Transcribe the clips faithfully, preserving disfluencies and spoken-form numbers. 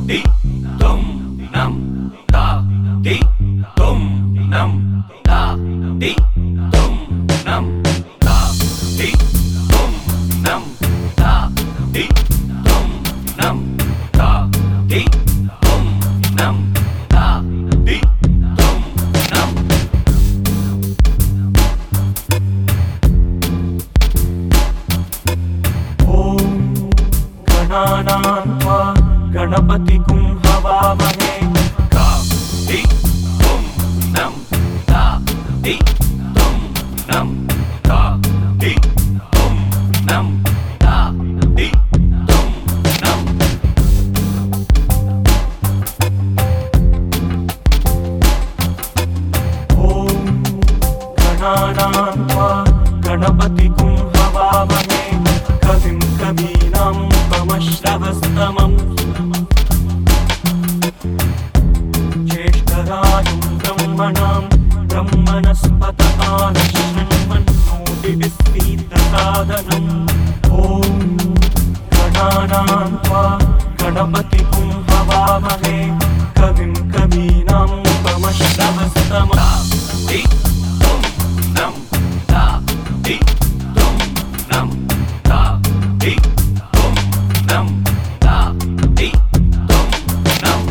di dum nam da di dum nam da di dum nam da di dum nam da di dum nam da di dum nam da di dum nam Om గణానాన్వా గణపతికుం హవామహే da di dum nam da di dum nam da di dum nam da di dum nam Om గణానాన్వా గణపతికుం హవామహే కవిం కవీనాం ఉపమశ్రవస్తమం జ్యేష్ఠరాజం బ్రహ్మణాం బ్రహ్మణస్పత ఆనశృణ్వన్నోతిభిస్సీదసాదనం Om గణానాన్వా గణపతికుం హవామహే కవిం కవీనాం ఉపమశ్రవస్తమం di dum nam da di dum nam da di dum nam da di dum nam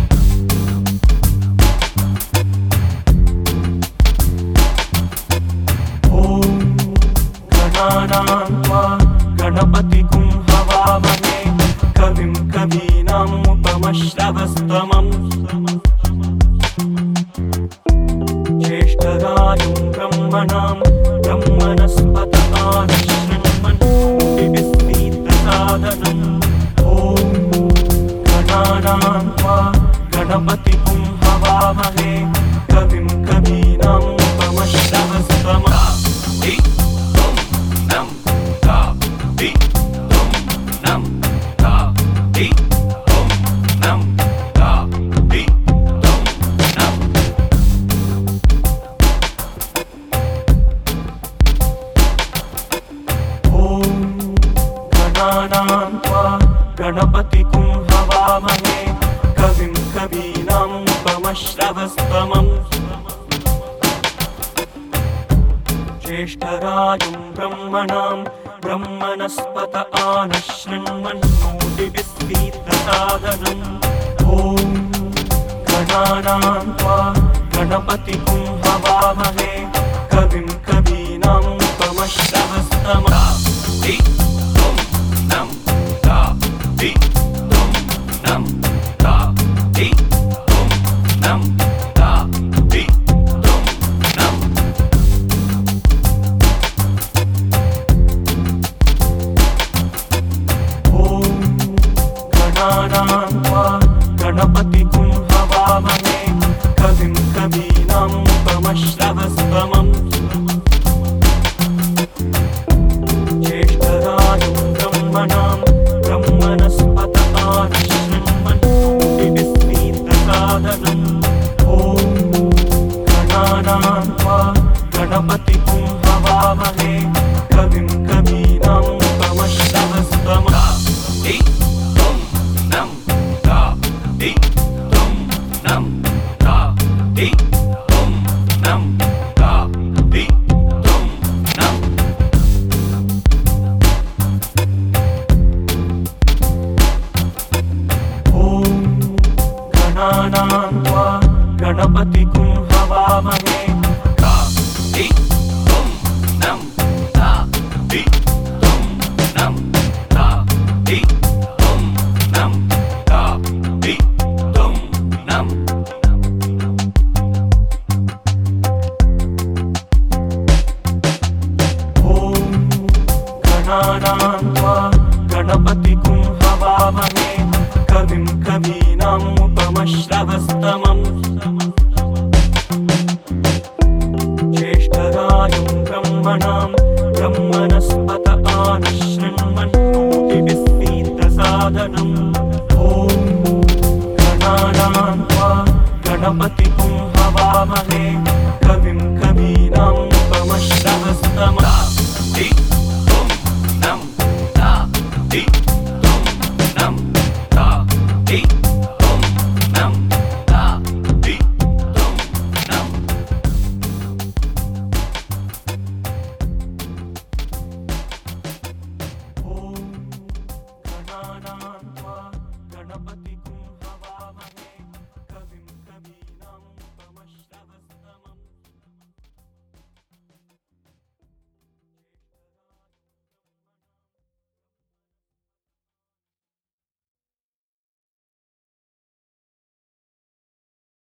Om గణానాన్వా గణపతికుం హవామహే కవిం కవీనాం ఉపమశ్రవస్తమం జ్యేష్ఠరాజం బ్రహ్మణాం బ్రహ్మణస్పత ఆనశృణ్వన్నోతిభిస్సీదసాదనం Om గణానాన్వా గణపతికుం హవామహే కవిం కవీనాం ఉపమశ్రవస్తమం di dum nam da di dum nam da di dum nam da di dum nam Om గణానాన్వా గణపతికుం హవామహే కవిం కవీనాం ఉపమశ్రవస్తమం జ్యేష్ఠరాజం బ్రహ్మణాం బ్రహ్మణస్పత ఆనశృణ్వన్నోతిభిస్సీదసాదనం Om గణానాన్వా గణపతికుం హవామహే కవిం కవీనాం ఉపమశ్రవస్తమం di dum nam da di dum nam da di dum nam da di dum nam Om గణానాన్వా గణపతికుం హవామహే కవిం కవీనాం ఉపమశ్రవస్తమం జ్యేష్ఠరాజం బ్రహ్మణాం బ్రహ్మణస్పత ఆనశృణ్వన్నోతిభిస్సీదసాదనం Om గణానాన్వా గణపతికుం హవామహే కవిం కవీనాం ఉపమశ్రవస్తమం di dum nam da di dum nam da di dum nam da di dum nam Om గణానాన్వా గణపతికుం హవామహే da di dum nam da di dum nam da di dum nam da di dum nam Om గణానాన్వా గణపతికుం హవామహే కవిం కవీనాం ఉపమశ్రవస్తమం జ్యేష్ఠరాజం బ్రహ్మణాం బ్రహ్మణస్పత ఆనశృణ్వన్నోతిభిస్సీదసాదనం Om గణానాన్వా గణపతికుం హవామహే